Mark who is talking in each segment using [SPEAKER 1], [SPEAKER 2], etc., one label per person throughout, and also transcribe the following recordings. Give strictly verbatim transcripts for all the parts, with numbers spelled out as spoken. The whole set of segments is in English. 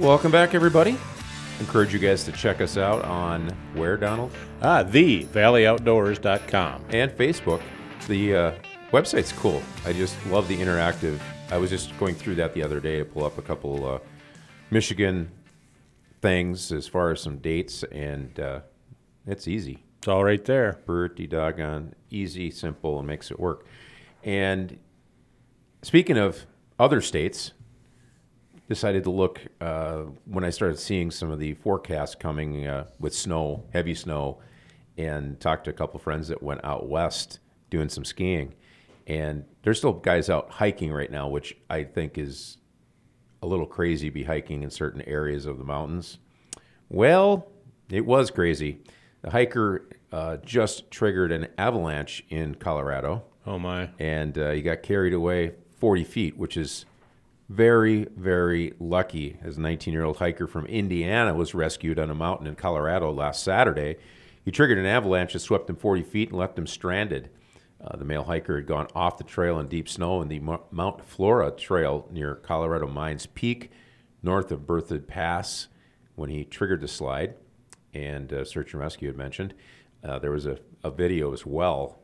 [SPEAKER 1] Welcome back, everybody. Encourage you guys to check us out on where, Donald?
[SPEAKER 2] Ah, the valley outdoors dot com.
[SPEAKER 1] And Facebook. The uh, website's cool. I just love the interactive. I was just going through that the other day to pull up a couple uh, Michigan things as far as some dates, and uh, it's easy.
[SPEAKER 2] It's all right there.
[SPEAKER 1] Pretty doggone easy, simple, and makes it work. And speaking of other states, decided to look uh, when I started seeing some of the forecasts coming uh, with snow, heavy snow, and talked to a couple friends that went out west doing some skiing. And there's still guys out hiking right now, which I think is a little crazy to be hiking in certain areas of the mountains. Well, it was crazy. The hiker uh, just triggered an avalanche in Colorado.
[SPEAKER 2] Oh, my.
[SPEAKER 1] And uh, he got carried away forty feet, which is very, very lucky. As a nineteen-year-old hiker from Indiana was rescued on a mountain in Colorado last Saturday. He triggered an avalanche that swept him forty feet and left him stranded. Uh, the male hiker had gone off the trail in deep snow in the Mo- Mount Flora Trail near Colorado Mines Peak, north of Berthoud Pass, when he triggered the slide. And uh, Search and Rescue had mentioned. Uh, there was a, a video as well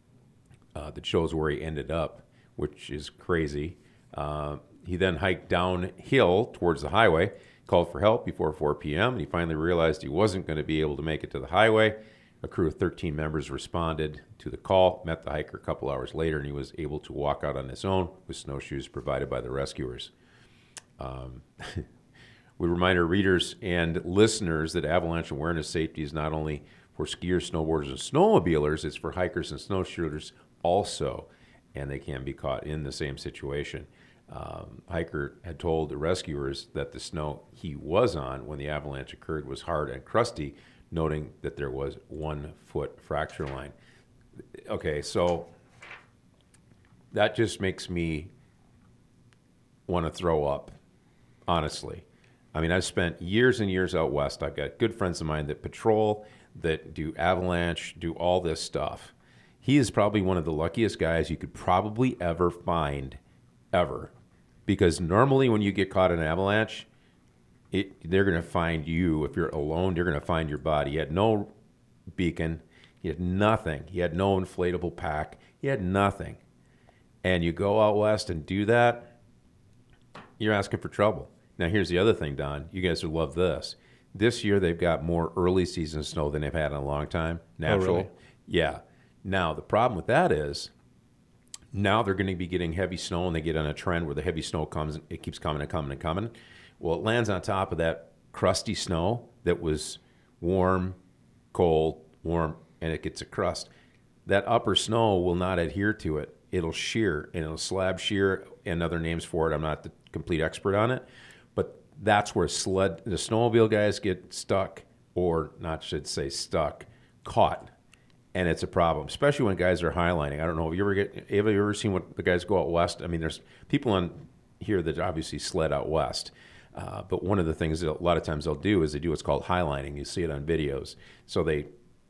[SPEAKER 1] uh, that shows where he ended up, which is crazy. Uh, he then hiked downhill towards the highway, called for help before four p.m., and he finally realized he wasn't going to be able to make it to the highway. A crew of thirteen members responded to the call, met the hiker a couple hours later, and he was able to walk out on his own with snowshoes provided by the rescuers. Um, we remind our readers and listeners that avalanche awareness safety is not only for skiers, snowboarders, and snowmobilers, it's for hikers and snowshooters also, and they can be caught in the same situation. Um, hiker had told the rescuers that the snow he was on when the avalanche occurred was hard and crusty, noting that there was one foot fracture line. Okay, so that just makes me want to throw up, honestly. I mean, I've spent years and years out west. I've got good friends of mine that patrol, that do avalanche, do all this stuff. He is probably one of the luckiest guys you could probably ever find, ever. Because normally when you get caught in an avalanche, it, they're going to find you. If you're alone, they're going to find your body. He had no beacon. He had nothing. He had no inflatable pack. He had nothing. And you go out west and do that, you're asking for trouble. Now, here's the other thing, Don. You guys will love this. This year, they've got more early season snow than they've had in a long time. Natural.
[SPEAKER 2] Oh, really?
[SPEAKER 1] Yeah. Now, the problem with that is now they're going to be getting heavy snow, and they get on a trend where the heavy snow comes, it keeps coming and coming and coming. Well, it lands on top of that crusty snow that was warm, cold, warm, and it gets a crust. That upper snow will not adhere to it. It'll shear, and it'll slab shear, and other names for it. I'm not the complete expert on it, but that's where sled, the snowmobile guys get stuck, or not should say stuck, caught. And it's a problem, especially when guys are highlining. I don't know, have you ever get have you ever seen what the guys go out west? I mean, there's people on here that obviously sled out west. Uh, but one of the things that a lot of times they'll do is they do what's called highlining. You see it on videos. So they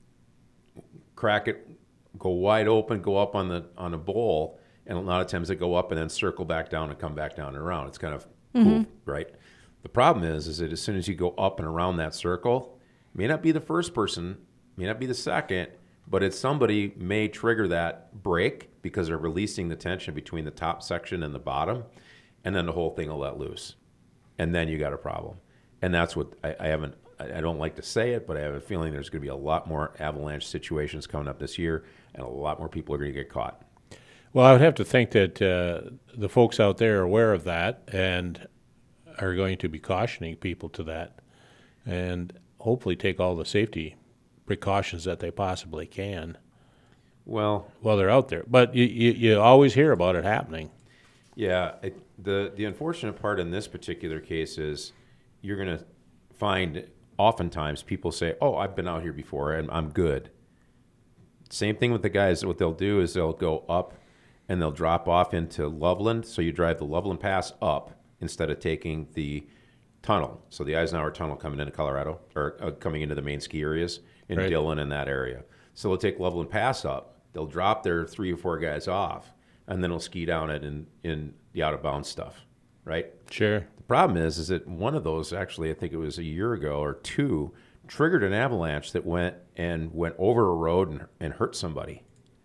[SPEAKER 1] crack it, go wide open, go up on the on a bowl, and a lot of times they go up and then circle back down and come back down and around. It's kind of mm-hmm. cool, right? The problem is, is that as soon as you go up and around that circle, may not be the first person, may not be the second, but it's somebody may trigger that break because they're releasing the tension between the top section and the bottom, and then the whole thing will let loose. And then you got a problem. And that's what I, I haven't, I don't like to say it, but I have a feeling there's going to be a lot more avalanche situations coming up this year, and a lot more people are going to get caught.
[SPEAKER 2] Well, I would have to think that uh, the folks out there are aware of that and are going to be cautioning people to that and hopefully take all the safety precautions that they possibly can.
[SPEAKER 1] Well,
[SPEAKER 2] while they're out there. But you, you, you always hear about it happening.
[SPEAKER 1] Yeah, it, the the unfortunate part in this particular case is you're going to find oftentimes people say, oh, I've been out here before and I'm good. Same thing with the guys. What they'll do is they'll go up and they'll drop off into Loveland. So you drive the Loveland Pass up instead of taking the tunnel. So the Eisenhower Tunnel coming into Colorado, or uh, coming into the main ski areas in right. Dillon and that area. So they'll take Loveland Pass up. They'll drop their three or four guys off, and then they'll ski down it in, in the out-of-bounds stuff. right?
[SPEAKER 2] Sure.
[SPEAKER 1] The problem is, is that one of those, actually, I think it was a year ago or two, triggered an avalanche that went and went over a road and, and hurt somebody.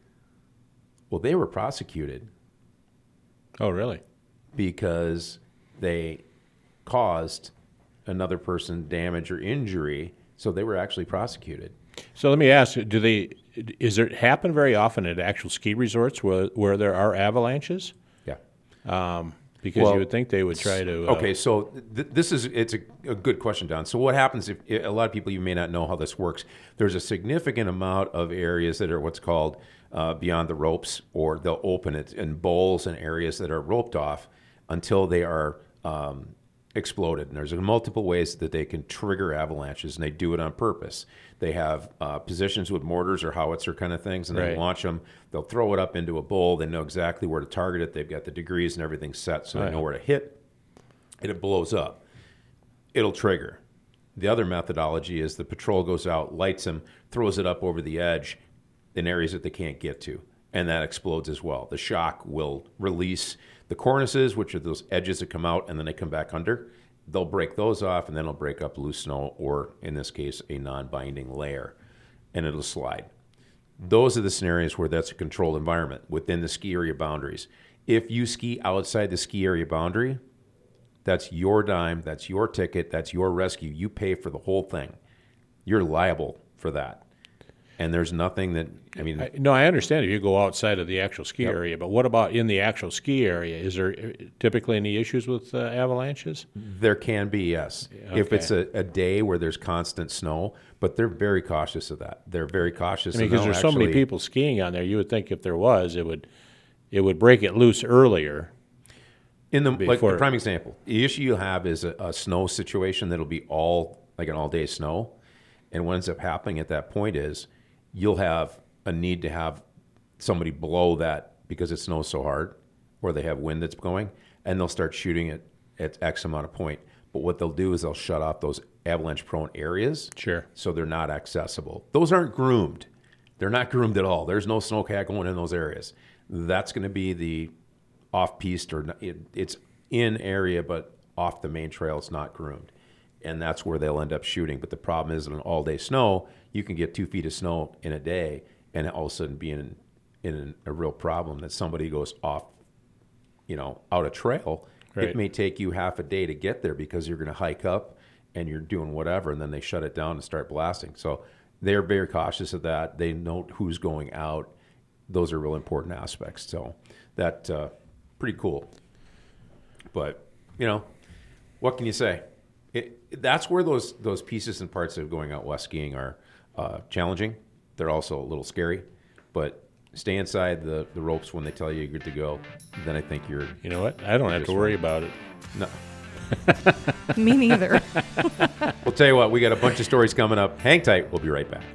[SPEAKER 1] Well, they were prosecuted
[SPEAKER 2] Oh, really?
[SPEAKER 1] because they caused another person damage or injury, so they were actually prosecuted.
[SPEAKER 2] So let me ask: Do they? Is it happen very often at actual ski resorts where where there are avalanches?
[SPEAKER 1] Yeah.
[SPEAKER 2] Um, because
[SPEAKER 1] Well,
[SPEAKER 2] you would think they would try to. Uh,
[SPEAKER 1] Okay, so th- this is it's a, a good question, Don. So what happens if a lot of people, you may not know how this works. There's a significant amount of areas that are what's called uh, beyond the ropes, or they'll open it in bowls and areas that are roped off until they are um, exploded. And there's multiple ways that they can trigger avalanches, and they do it on purpose. They have uh, positions with mortars or howitzer kind of things, and they
[SPEAKER 2] Right.
[SPEAKER 1] launch them. They'll throw it up into a bowl. They know exactly where to target it. They've got the degrees and everything set, so
[SPEAKER 2] Oh,
[SPEAKER 1] they
[SPEAKER 2] yeah.
[SPEAKER 1] know where to hit, and it blows up. It'll trigger. The other methodology is the patrol goes out, lights them, throws it up over the edge in areas that they can't get to, and that explodes as well. The shock will release the cornices, which are those edges that come out, and then they come back under. They'll break those off, and then it'll break up loose snow, or in this case, a non-binding layer, and it'll slide. Those are the scenarios where that's a controlled environment within the ski area boundaries. If you ski outside the ski area boundary, that's your dime, that's your ticket, that's your rescue. You pay for the whole thing. You're liable for that. And there's nothing that, I mean,
[SPEAKER 2] I, no, I understand if you go outside of the actual ski
[SPEAKER 1] Yep.
[SPEAKER 2] area, but what about in the actual ski area? Is there uh, typically any issues with uh, avalanches?
[SPEAKER 1] there can be, yes. If
[SPEAKER 2] okay.
[SPEAKER 1] it's a, a day where there's constant snow, but they're very cautious of that. They're very cautious.
[SPEAKER 2] I mean,
[SPEAKER 1] and
[SPEAKER 2] because
[SPEAKER 1] they'll
[SPEAKER 2] there's so many
[SPEAKER 1] actually-
[SPEAKER 2] people skiing on there, you would think if there was, it would it would break it loose earlier.
[SPEAKER 1] In the like
[SPEAKER 2] Before-
[SPEAKER 1] a prime example, the issue you'll have is a, a snow situation that'll be all like an all day snow, and what ends up happening at that point is you'll have a need to have somebody blow that because it snows so hard, or they have wind that's going, and they'll start shooting it at X amount of point. But what they'll do is they'll shut off those avalanche prone areas,
[SPEAKER 2] Sure.
[SPEAKER 1] so they're not accessible. Those aren't groomed. They're not groomed at all. There's no snowcat going in those areas. That's going to be the off-piste, or not- it, it's in area, but off the main trail. It's not groomed. And that's where they'll end up shooting. But the problem is, in an all-day snow, you can get two feet of snow in a day, and all of a sudden be in, in a real problem that somebody goes off, you know, out a trail.
[SPEAKER 2] Right.
[SPEAKER 1] It may take you half a day to get there because you're going to hike up and you're doing whatever, and then they shut it down and start blasting. So they're very cautious of that. They note who's going out. Those are real important aspects. So that uh, pretty cool. But you know, what can you say? It, that's where those those pieces and parts of going out west skiing are uh, challenging. They're also a little scary, but stay inside the, the ropes when they tell you you're good to go. Then I think you're
[SPEAKER 2] You know what? I don't have to
[SPEAKER 1] Just
[SPEAKER 2] worry
[SPEAKER 1] right.
[SPEAKER 2] about it.
[SPEAKER 1] no.
[SPEAKER 3] Me neither.
[SPEAKER 1] We'll tell you what, we got a bunch of stories coming up. Hang tight. We'll be right back.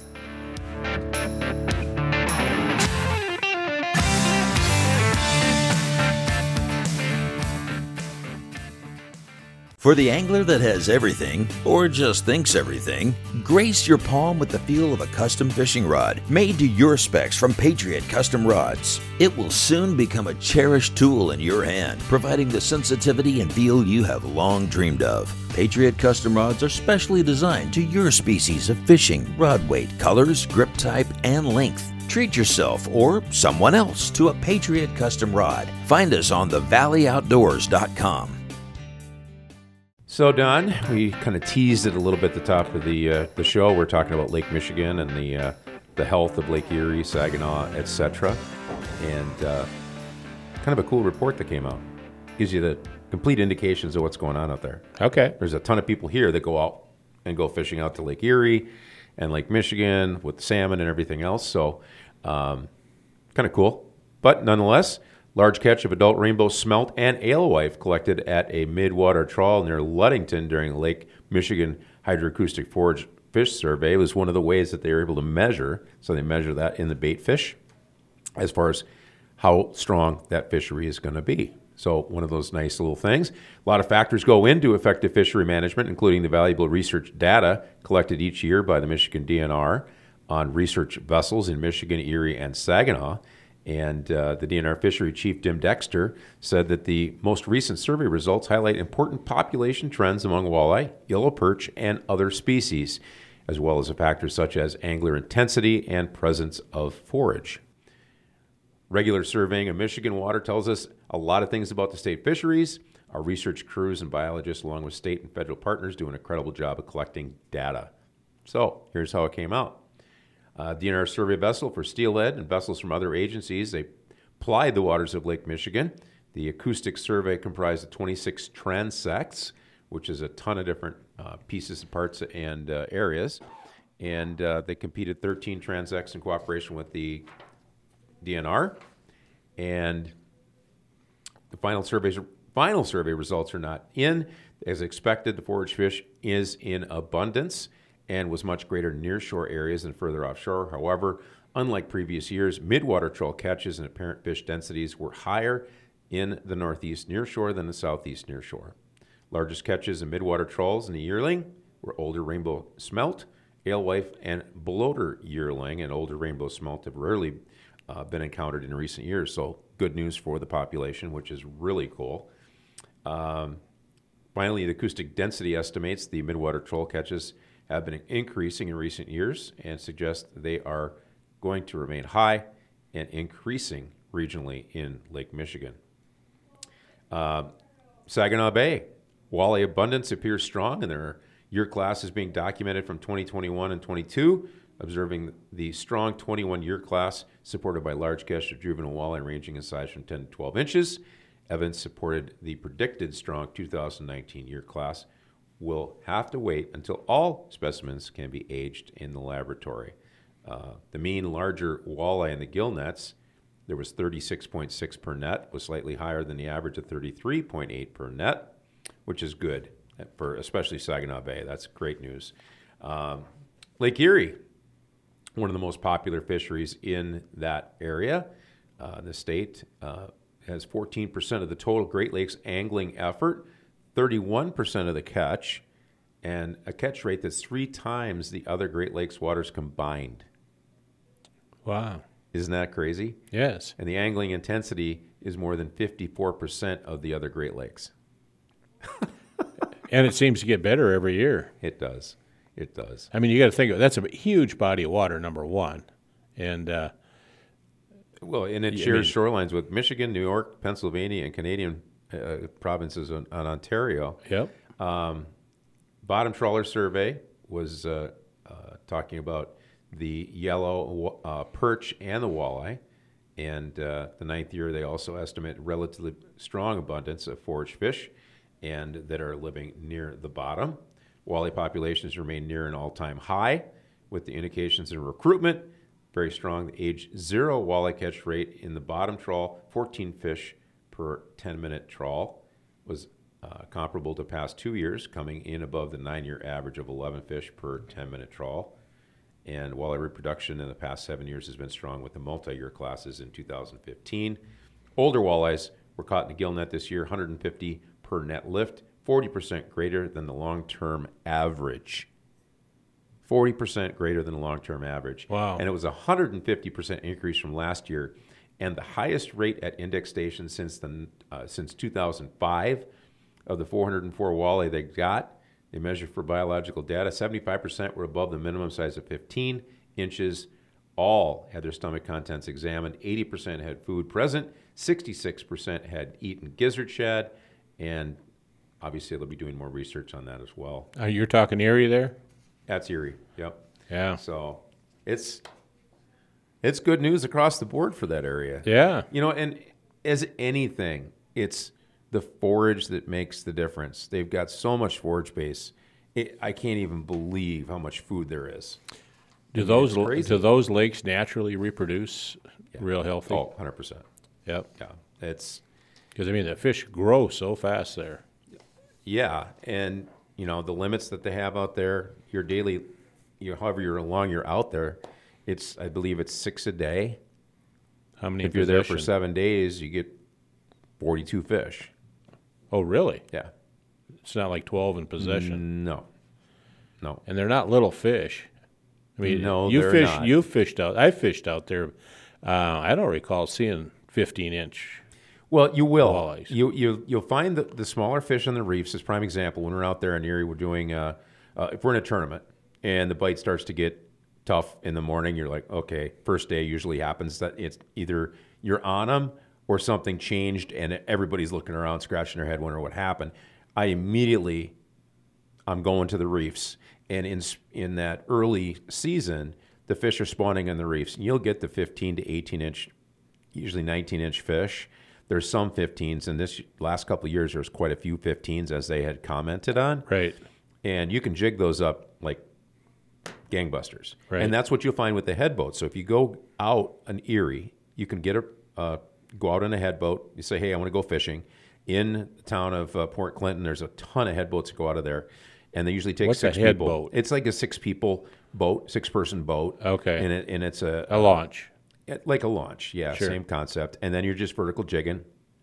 [SPEAKER 4] For the angler that has everything, or just thinks everything, grace your palm with the feel of a custom fishing rod made to your specs from Patriot Custom Rods. It will soon become a cherished tool in your hand, providing the sensitivity and feel you have long dreamed of. Patriot Custom Rods are specially designed to your species of fishing, rod weight, colors, grip type, and length. Treat yourself or someone else to a Patriot Custom Rod. Find us on the valley outdoors dot com.
[SPEAKER 1] So, Don, we kind of teased it a little bit at the top of the uh, the show. We're talking about Lake Michigan and the uh, the health of Lake Erie, Saginaw, et cetera. And uh, kind of a cool report that came out. Gives you the complete indications of what's going on out there.
[SPEAKER 2] Okay.
[SPEAKER 1] There's a ton of people here that go out and go fishing out to Lake Erie and Lake Michigan with salmon and everything else. So, um, kind of cool. But nonetheless, large catch of adult rainbow smelt and alewife collected at a midwater trawl near Ludington during the Lake Michigan Hydroacoustic Forage Fish Survey was one of the ways that they were able to measure. So they measure that in the bait fish as far as how strong that fishery is going to be. So one of those nice little things. A lot of factors go into effective fishery management, including the valuable research data collected each year by the Michigan D N R on research vessels in Michigan, Erie, and Saginaw. And uh, the D N R Fishery Chief, Dim Dexter, said that the most recent survey results highlight important population trends among walleye, yellow perch, and other species, as well as factors such as angler intensity and presence of forage. Regular surveying of Michigan water tells us a lot of things about the state fisheries. Our research crews and biologists, along with state and federal partners, do an incredible job of collecting data. So here's how it came out. Uh, D N R survey vessel for steelhead and vessels from other agencies, they plied the waters of Lake Michigan. The acoustic survey comprised of twenty-six transects, which is a ton of different uh, pieces and parts and uh, areas. And uh, they competed thirteen transects in cooperation with the D N R. And the final surveys, final survey results are not in. As expected, the forage fish is in abundance and was much greater near shore areas than further offshore. However, unlike previous years, midwater trawl catches and apparent fish densities were higher in the northeast near shore than the southeast near shore. Largest catches in midwater trawls in the yearling were older rainbow smelt, alewife, and bloater yearling, and older rainbow smelt have rarely uh, been encountered in recent years. So good news for the population, which is really cool. Um, finally, the acoustic density estimates the midwater trawl catches have been increasing in recent years and suggest they are going to remain high and increasing regionally in Lake Michigan. Uh, Saginaw Bay, walleye abundance appears strong, and their year class is being documented from twenty twenty-one and twenty-two, observing the strong twenty-one year class supported by large catch of juvenile walleye ranging in size from ten to twelve inches. Evans supported the predicted strong two thousand nineteen year class. Will have to wait until all specimens can be aged in the laboratory. Uh, the mean larger walleye in the gill nets, there was thirty-six point six per net, was slightly higher than the average of thirty-three point eight per net, which is good for especially Saginaw Bay. That's great news. Um, Lake Erie, one of the most popular fisheries in that area. Uh, the state uh, has fourteen percent of the total Great Lakes angling effort, thirty-one percent of the catch, and a catch rate that's three times the other Great Lakes waters combined.
[SPEAKER 2] Wow.
[SPEAKER 1] Isn't that crazy?
[SPEAKER 2] Yes.
[SPEAKER 1] And the angling intensity is more than fifty-four percent of the other Great Lakes.
[SPEAKER 2] And it seems to get better every year.
[SPEAKER 1] It does. It does.
[SPEAKER 2] I mean, you got to think of that's a huge body of water, number one. And uh,
[SPEAKER 1] well, and it
[SPEAKER 2] I
[SPEAKER 1] shares
[SPEAKER 2] mean,
[SPEAKER 1] shorelines with Michigan, New York, Pennsylvania, and Canadian uh, provinces on, on Ontario.
[SPEAKER 2] Yep.
[SPEAKER 1] Um, Bottom Trawler Survey was uh, uh, talking about the yellow uh, perch and the walleye. And uh, the ninth year, they also estimate relatively strong abundance of forage fish and that are living near the bottom. Walleye populations remain near an all-time high, with the indications in recruitment very strong. The age zero walleye catch rate in the bottom trawl, fourteen fish per ten-minute trawl, was uh, comparable to past two years, coming in above the nine-year average of eleven fish per ten-minute trawl. And walleye reproduction in the past seven years has been strong with the multi-year classes in two thousand fifteen. Older walleyes were caught in the gill net this year, one hundred fifty per net lift, forty percent greater than the long-term average. forty percent greater than the long-term average.
[SPEAKER 2] Wow.
[SPEAKER 1] And it was a one hundred fifty percent increase from last year, and the highest rate at index stations since the uh, since two thousand five. Of the four hundred four walleye they got, they measured for biological data, seventy-five percent were above the minimum size of fifteen inches. All had their stomach contents examined. eighty percent had food present. sixty-six percent had eaten gizzard shad. And obviously they'll be doing more research on that as well.
[SPEAKER 2] Uh, you're talking Erie there?
[SPEAKER 1] That's Erie, yep.
[SPEAKER 2] Yeah.
[SPEAKER 1] So it's it's good news across the board for that area.
[SPEAKER 2] Yeah.
[SPEAKER 1] You know, and as anything, it's the forage that makes the difference. They've got so much forage base. It, I can't even believe how much food there is.
[SPEAKER 2] Do
[SPEAKER 1] I mean,
[SPEAKER 2] those
[SPEAKER 1] it's crazy.
[SPEAKER 2] do those lakes naturally reproduce
[SPEAKER 1] Yeah.
[SPEAKER 2] real healthy?
[SPEAKER 1] Oh, one hundred percent.
[SPEAKER 2] Yep.
[SPEAKER 1] Yeah. It's
[SPEAKER 2] Because I mean, the fish grow so fast there.
[SPEAKER 1] yeah, and you know, the limits that they have out there, your daily, you know, however you're long you're out there, it's I believe it's six a day.
[SPEAKER 2] How many?
[SPEAKER 1] If you're there for
[SPEAKER 2] possession?
[SPEAKER 1] seven days, you get forty-two fish.
[SPEAKER 2] Oh, really?
[SPEAKER 1] Yeah.
[SPEAKER 2] It's not like twelve in possession,
[SPEAKER 1] No. No.
[SPEAKER 2] and they're not little fish. I mean,
[SPEAKER 1] No,
[SPEAKER 2] you
[SPEAKER 1] they're
[SPEAKER 2] fish.
[SPEAKER 1] not.
[SPEAKER 2] You fished out. I fished out there Uh, I don't recall seeing fifteen inch.
[SPEAKER 1] Well, you will.
[SPEAKER 2] Walleyes.
[SPEAKER 1] You you you'll find the, the smaller fish on the reefs. As prime example, when we're out there in Erie, we're doing uh, uh, if we're in a tournament and the bite starts to get tough in the morning, you're like, okay, first day usually happens that it's either you're on them or something changed and everybody's looking around, scratching their head, wondering what happened. I immediately, I'm going to the reefs, and in in that early season, the fish are spawning on the reefs, and you'll get the fifteen to eighteen inch, usually nineteen inch fish. There's some fifteens, and this last couple of years there's quite a few fifteens, as they had commented on.
[SPEAKER 2] Right.
[SPEAKER 1] And you can jig those up like gangbusters.
[SPEAKER 2] Right.
[SPEAKER 1] And that's what you'll find with the head boat. So if you go out an Erie, you can get a uh, go out on a head boat. You say, hey, I want to go fishing. In the town of uh, Port Clinton, there's a ton of head boats that go out of there, and they usually take
[SPEAKER 2] What's
[SPEAKER 1] six
[SPEAKER 2] a head
[SPEAKER 1] people.
[SPEAKER 2] boat?
[SPEAKER 1] It's like a six people boat, six person boat.
[SPEAKER 2] Okay.
[SPEAKER 1] And it and it's a
[SPEAKER 2] A launch.
[SPEAKER 1] it- like a launch, yeah,
[SPEAKER 2] Sure.
[SPEAKER 1] same concept. And then you're just vertical jigging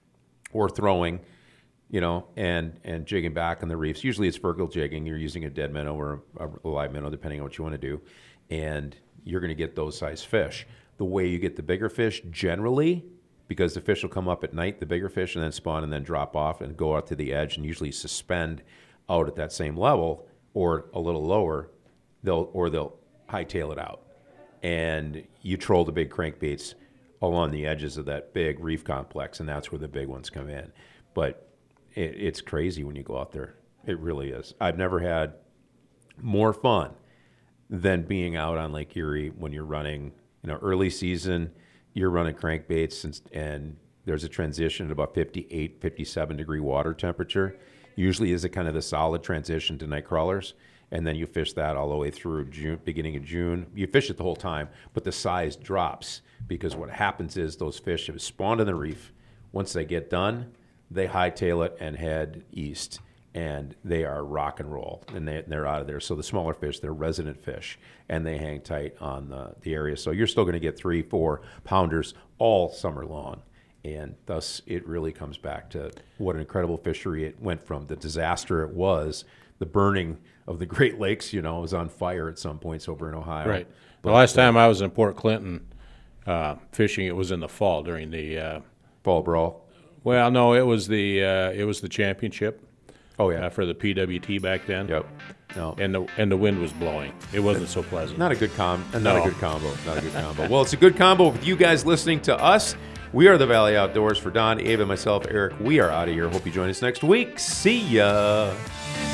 [SPEAKER 1] or throwing, you know, and and jigging back on the reefs. Usually it's vertical jigging. You're using a dead minnow or a, a live minnow, depending on what you want to do, and you're going to get those size fish. The way you get the bigger fish, generally, because the fish will come up at night, the bigger fish, and then spawn and then drop off and go out to the edge and usually suspend out at that same level or a little lower. They'll or they'll hightail it out, and you troll the big crankbaits along the edges of that big reef complex, and that's where the big ones come in. But it, it's crazy when you go out there. It really is. I've never had more fun than being out on Lake Erie when you're running, you know, early season, you're running crankbaits, and, and there's a transition at about fifty-eight, fifty-seven degree water temperature. Usually is a kind of the solid transition to night crawlers. And then you fish that all the way through June, beginning of June. You fish it the whole time, but the size drops because what happens is those fish have spawned in the reef. Once they get done, they hightail it and head east, and they are rock and roll, and they, they're out of there. So the smaller fish, they're resident fish, and they hang tight on the, the area. So you're still going to get three, four pounders all summer long. And thus, it really comes back to what an incredible fishery it went from. The disaster it was, the burning of the Great Lakes, you know, was on fire at some points over in Ohio.
[SPEAKER 2] Right.
[SPEAKER 1] But
[SPEAKER 2] The last time I was in Port Clinton uh, fishing, it was in the fall during the. Uh,
[SPEAKER 1] Fall brawl.
[SPEAKER 2] well, no, it was the uh, it was the championship
[SPEAKER 1] Oh, yeah.
[SPEAKER 2] uh, for the P W T back then.
[SPEAKER 1] Yep. No.
[SPEAKER 2] And the and the wind was blowing. It wasn't so pleasant.
[SPEAKER 1] Not a good com. Not
[SPEAKER 2] No.
[SPEAKER 1] a good combo. Not a good combo. Well, it's a good combo with you guys listening to us. We are the Valley Outdoors. For Don, Abe, and myself, Eric, we are out of here. Hope you join us next week. See ya.